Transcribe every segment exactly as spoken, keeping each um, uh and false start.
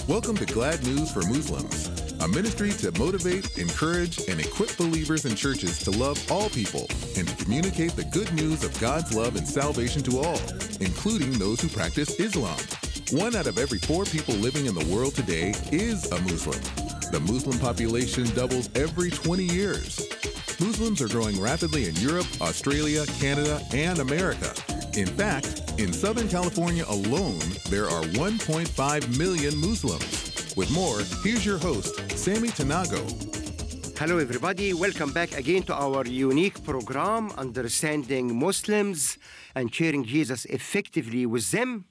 Welcome to Glad News for Muslims, a ministry to motivate, encourage, and equip believers in churches to love all people and to communicate the good news of God's love and salvation to all, including those who practice Islam. One out of every four people living in the world today is a Muslim. The Muslim population doubles every twenty years. Muslims are growing rapidly in Europe, Australia, Canada, and America. In fact, in Southern California alone, there are one point five million Muslims. With more, here's your host, Sammy Tanago. Hello, everybody. Welcome back again to our unique program, Understanding Muslims and Sharing Jesus Effectively with Them.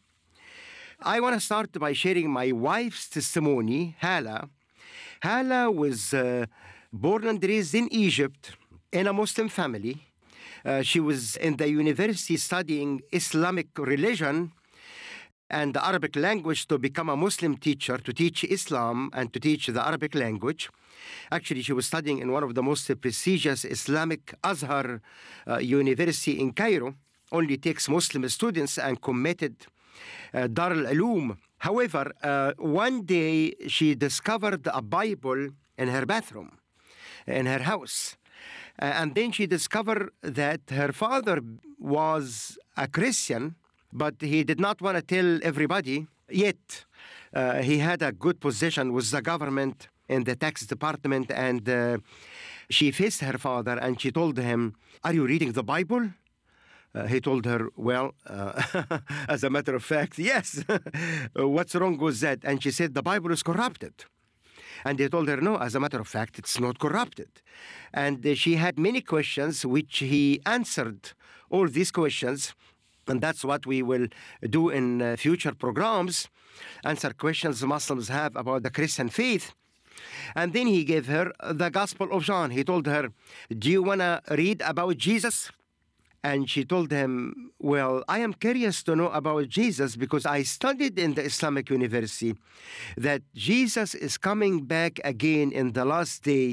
I want to start by sharing my wife's testimony, Hala. Hala was uh, born and raised in Egypt in a Muslim family. Uh, she was in the university studying Islamic religion and the Arabic language to become a Muslim teacher, to teach Islam and to teach the Arabic language. Actually, she was studying in one of the most prestigious Islamic Azhar uh, university in Cairo. Only takes Muslim students and committed uh, Dar al-Ulum. However, uh, one day she discovered a Bible in her bathroom, in her house. Uh, and then she discovered that her father was a Christian, but he did not want to tell everybody yet. Uh, he had a good position with the government in the tax department, and uh, she faced her father and she told him, "Are you reading the Bible?" Uh, he told her, well, uh, as a matter of fact, yes. What's wrong with that? And she said, the Bible is corrupted. And they told her, no, as a matter of fact, it's not corrupted. And uh, she had many questions, which he answered all these questions. And that's what we will do in uh, future programs, answer questions Muslims have about the Christian faith. And then he gave her the Gospel of John. He told her, do you want to read about Jesus? And she told him, well, I am curious to know about Jesus because I studied in the Islamic University that Jesus is coming back again in the last day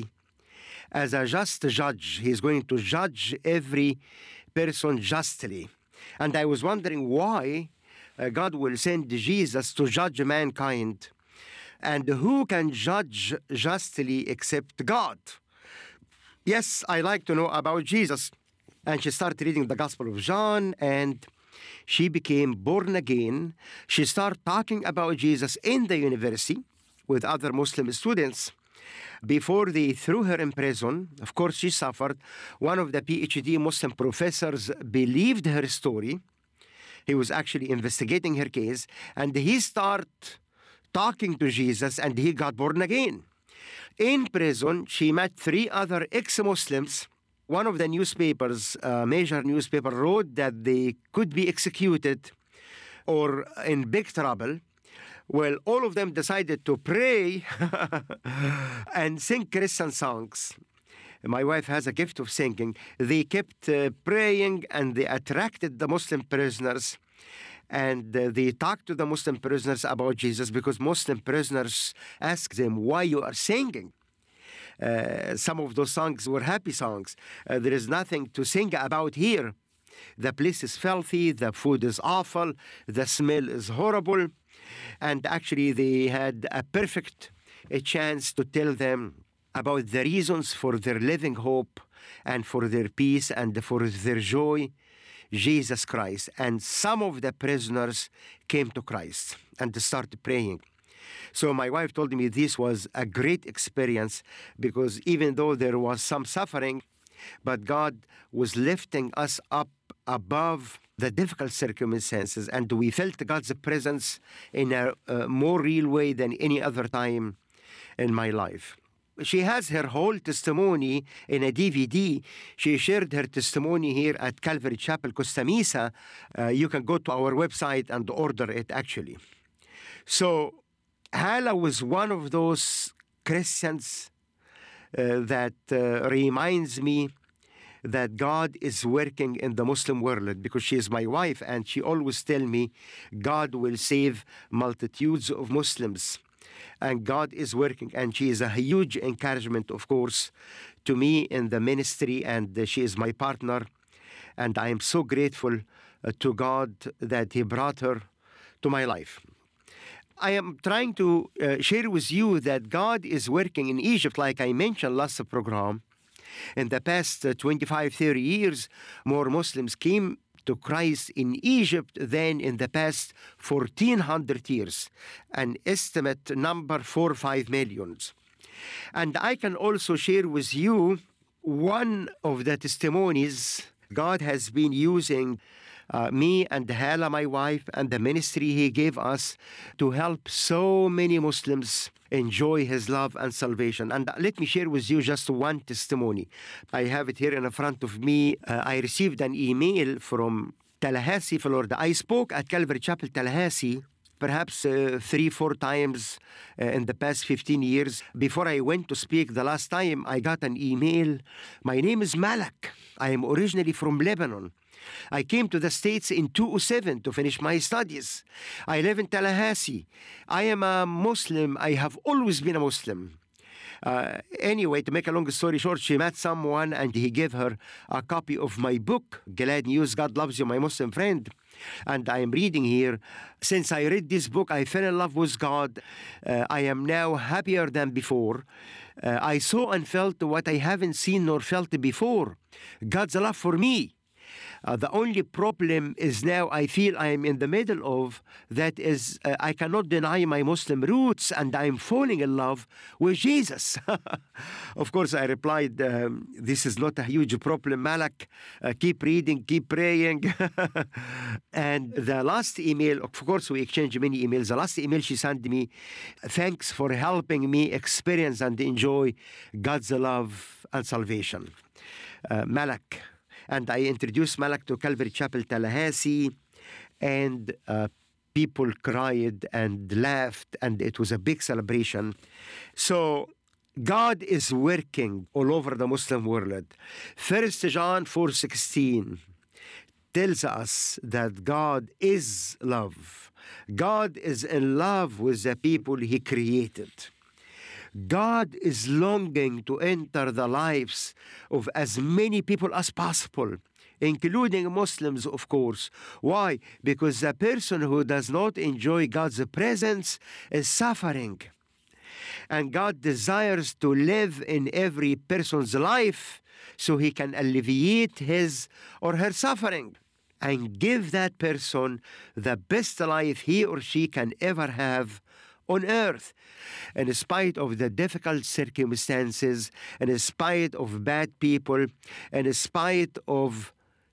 as a just judge. He's going to judge every person justly. And I was wondering why uh, God will send Jesus to judge mankind. And who can judge justly except God? Yes, I like to know about Jesus. And she started reading the Gospel of John, and she became born again. She started talking about Jesus in the university with other Muslim students. Before they threw her in prison, of course, she suffered. One of the PhD Muslim professors believed her story. He was actually investigating her case, and he started talking to Jesus, and he got born again. In prison, she met three other ex-Muslims. One of the newspapers, a major newspaper, wrote that they could be executed or in big trouble. Well, all of them decided to pray and sing Christian songs. My wife has a gift of singing. They kept uh, praying and they attracted the Muslim prisoners. And uh, they talked to the Muslim prisoners about Jesus because Muslim prisoners asked them, why you are singing? Uh, some of those songs were happy songs. Uh, there is nothing to sing about here. The place is filthy, the food is awful, the smell is horrible. And actually they had a perfect a chance to tell them about the reasons for their living hope and for their peace and for their joy, Jesus Christ. And some of the prisoners came to Christ and started praying. So my wife told me this was a great experience because even though there was some suffering, but God was lifting us up above the difficult circumstances, and we felt God's presence in a, a more real way than any other time in my life. She has her whole testimony in a D V D. She shared her testimony here at Calvary Chapel, Costa Mesa. Uh, you can go to our website and order it, actually. So Hala was one of those Christians uh, that uh, reminds me that God is working in the Muslim world because she is my wife and she always tell me God will save multitudes of Muslims and God is working, and she is a huge encouragement, of course, to me in the ministry, and uh, she is my partner, and I am so grateful uh, to God that He brought her to my life. I am trying to uh, share with you that God is working in Egypt, like I mentioned last program. In the past uh, twenty-five, thirty years, more Muslims came to Christ in Egypt than in the past fourteen hundred years, an estimate number four or five millions. And I can also share with you one of the testimonies God has been using uh, me and Hala, my wife, and the ministry He gave us to help so many Muslims enjoy His love and salvation. And let me share with you just one testimony. I have it here in front of me. Uh, I received an email from Tallahassee, Florida. I spoke at Calvary Chapel, Tallahassee, perhaps uh, three, four times uh, in the past fifteen years. Before I went to speak the last time, I got an email. My name is Malak. I am originally from Lebanon. I came to the States in two thousand seven to finish my studies. I live in Tallahassee. I am a Muslim. I have always been a Muslim. Uh, anyway, to make a long story short, she met someone and he gave her a copy of my book, Glad News, God Loves You, My Muslim Friend. And I am reading here. Since I read this book, I fell in love with God. Uh, I am now happier than before. Uh, I saw and felt what I haven't seen nor felt before. God's love for me. Uh, the only problem is now I feel I am in the middle of, that is, uh, I cannot deny my Muslim roots and I'm falling in love with Jesus. Of course, I replied, um, this is not a huge problem, Malak. Uh, keep reading, keep praying. And the last email, of course, we exchanged many emails. The last email she sent me, thanks for helping me experience and enjoy God's love and salvation. Uh, Malak. And I introduced Malak to Calvary Chapel, Tallahassee, and uh, people cried and laughed, and it was a big celebration. So God is working all over the Muslim world. First John four sixteen tells us that God is love. God is in love with the people He created. God is longing to enter the lives of as many people as possible, including Muslims, of course. Why? Because the person who does not enjoy God's presence is suffering. And God desires to live in every person's life so He can alleviate his or her suffering and give that person the best life he or she can ever have on earth. In spite of the difficult circumstances, in spite of bad people, in spite of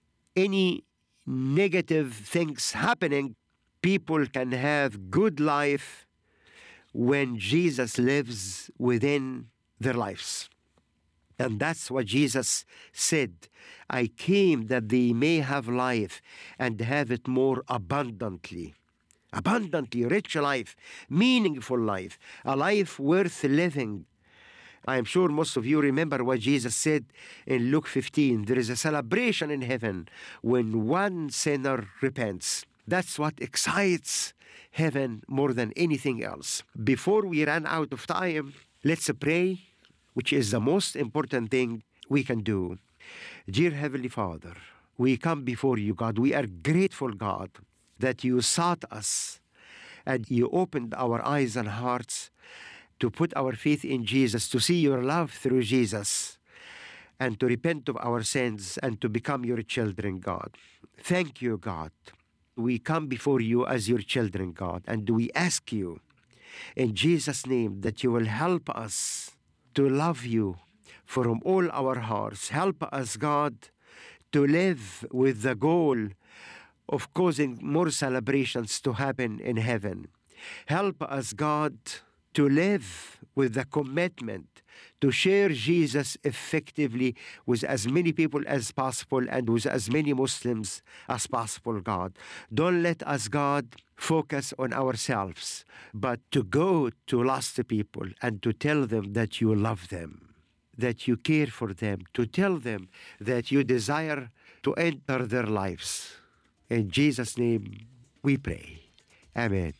any negative things happening, people can have good life when Jesus lives within their lives. And that's what Jesus said. I came that they may have life and have it more abundantly. Abundantly rich life, meaningful life, a life worth living. I am sure most of you remember what Jesus said in Luke fifteen. There is a celebration in heaven when one sinner repents. That's what excites heaven more than anything else. Before we run out of time, let's pray, which is the most important thing we can do. Dear Heavenly Father, we come before you, God. We are grateful, God, that you sought us and you opened our eyes and hearts to put our faith in Jesus, to see your love through Jesus, and to repent of our sins and to become your children, God. Thank you, God. We come before you as your children, God, and we ask you in Jesus' name that you will help us to love you from all our hearts. Help us, God, to live with the goal of causing more celebrations to happen in heaven. Help us, God, to live with the commitment to share Jesus effectively with as many people as possible and with as many Muslims as possible, God. Don't let us, God, focus on ourselves, but to go to lost people and to tell them that you love them, that you care for them, to tell them that you desire to enter their lives. In Jesus' name we pray. Amen.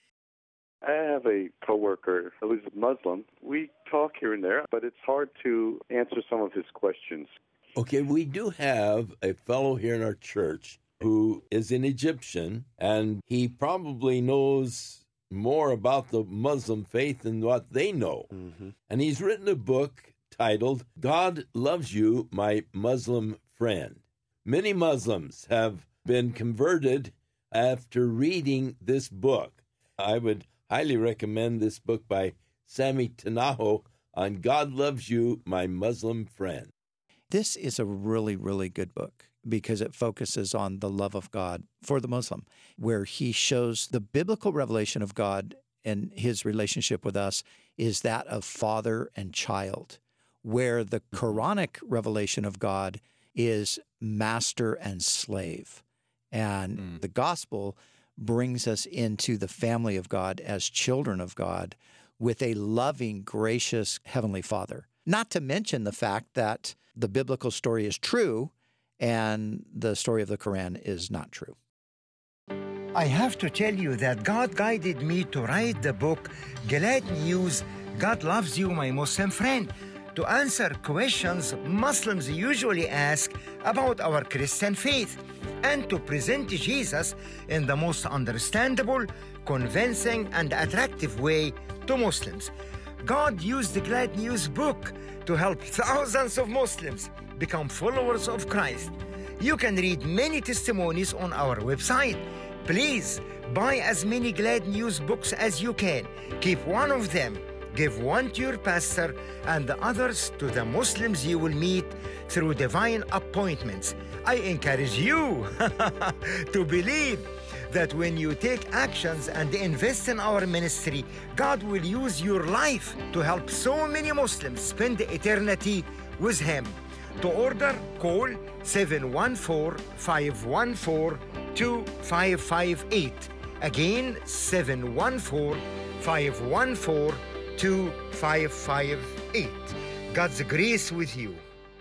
I have a coworker who's Muslim. We talk here and there, but it's hard to answer some of his questions. Okay, we do have a fellow here in our church who is an Egyptian, and he probably knows more about the Muslim faith than what they know. Mm-hmm. And he's written a book titled, God Loves You, My Muslim Friend. Many Muslims have been converted after reading this book. I would highly recommend this book by Sammy Tanaho on God Loves You, My Muslim Friend. This is a really, really good book because it focuses on the love of God for the Muslim, where he shows the biblical revelation of God and his relationship with us is that of father and child, where the Quranic revelation of God is master and slave. And mm. the gospel brings us into the family of God as children of God with a loving, gracious Heavenly Father. Not to mention the fact that the biblical story is true and the story of the Quran is not true. I have to tell you that God guided me to write the book, Glad News, God Loves You, My Muslim Friend, to answer questions Muslims usually ask about our Christian faith and to present Jesus in the most understandable, convincing, and attractive way to Muslims. God used the Glad News book to help thousands of Muslims become followers of Christ. You can read many testimonies on our website. Please buy as many Glad News books as you can. Keep one of them. Give one to your pastor and the others to the Muslims you will meet through divine appointments. I encourage you to believe that when you take actions and invest in our ministry, God will use your life to help so many Muslims spend eternity with Him. To order, call seven one four, five one four, two five five eight. Again, seven one four, five one four, two five five eight. God's grace with you.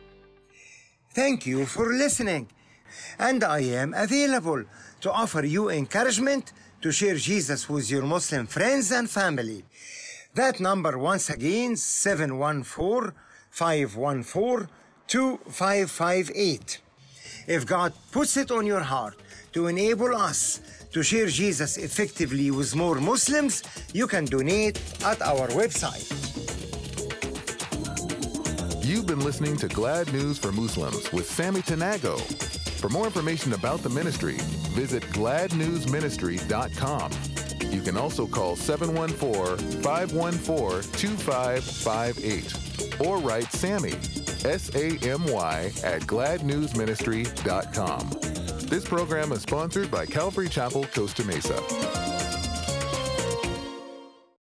Thank you for listening. And I am available to offer you encouragement to share Jesus with your Muslim friends and family. That number once again, seven one four, five one four, two five five eight. If God puts it on your heart to enable us to share Jesus effectively with more Muslims, you can donate at our website. You've been listening to Glad News for Muslims with Sammy Tanago. For more information about the ministry, visit glad news ministry dot com. You can also call seven one four, five one four, two five five eight or write Sammy, S A M Y, at glad news ministry dot com. This program is sponsored by Calvary Chapel, Costa Mesa.